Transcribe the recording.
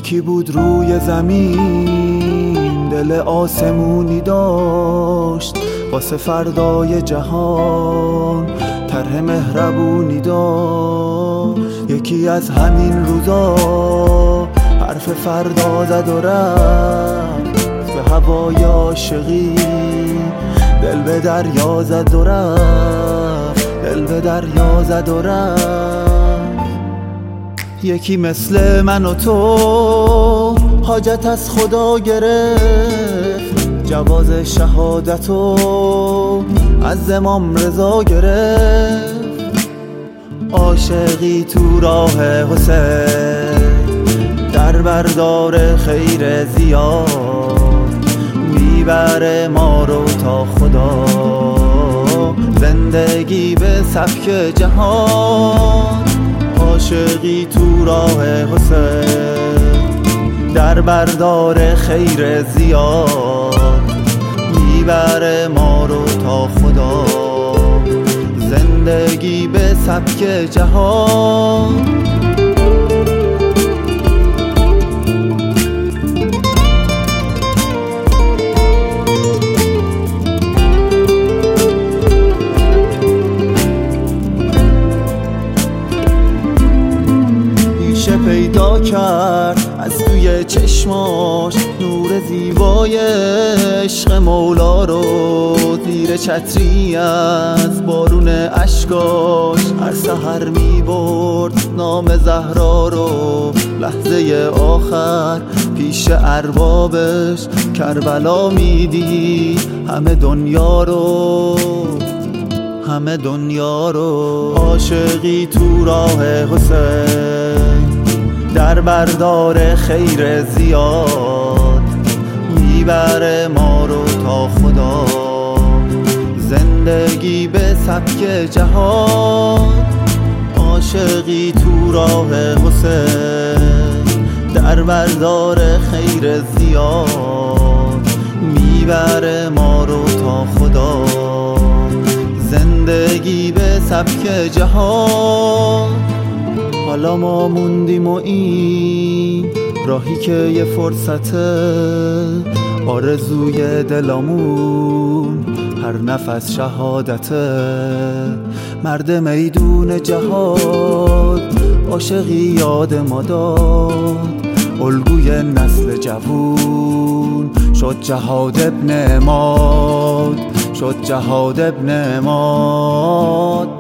یکی بود روی زمین دل آسمونی داشت، واسه فردای جهان طرح مهربونی داشت. یکی از همین روزا حرف فردا زد و رفت به هوای عاشقی، دل به دریا زد و رفت، دل به دریا زد و رفت. یکی مثل من و تو حاجت از خدا گرفت، جواز شهادتو از امام رضا گرفت. عاشقی تو راه حسین در بردار خیر زیاد، میبره ما رو تا خدا زندگی به سبک جهان. عاشقی تو راه حسین در بردار خیر زیاد، میبره ما رو تا خدا زندگی به سبک جهان. پیدا کرد از توی چشماش نور زیبای عشق مولا رو، زیر چتری از بارون اشکاش هر سحر می برد نام زهرا رو. لحظه آخر پیش اربابش کربلا میدید همه دنیا رو، همه دنیا رو. عاشقی تو راه حسین در بردار خیر زیاد، میبره ما رو تا خدا زندگی به سبک جهان. عاشقی تو راه حسین در بردار خیر زیاد، میبره ما رو تا خدا زندگی به سبک جهان. حالا ما موندیم و این راهی که یه فرصته، آرزوی دلمون هر نفس شهادته. مرد میدون جهاد عاشقی یاد ما داد، الگوی نسل جوون شد جهاد ابن عماد، شد جهاد ابن عماد.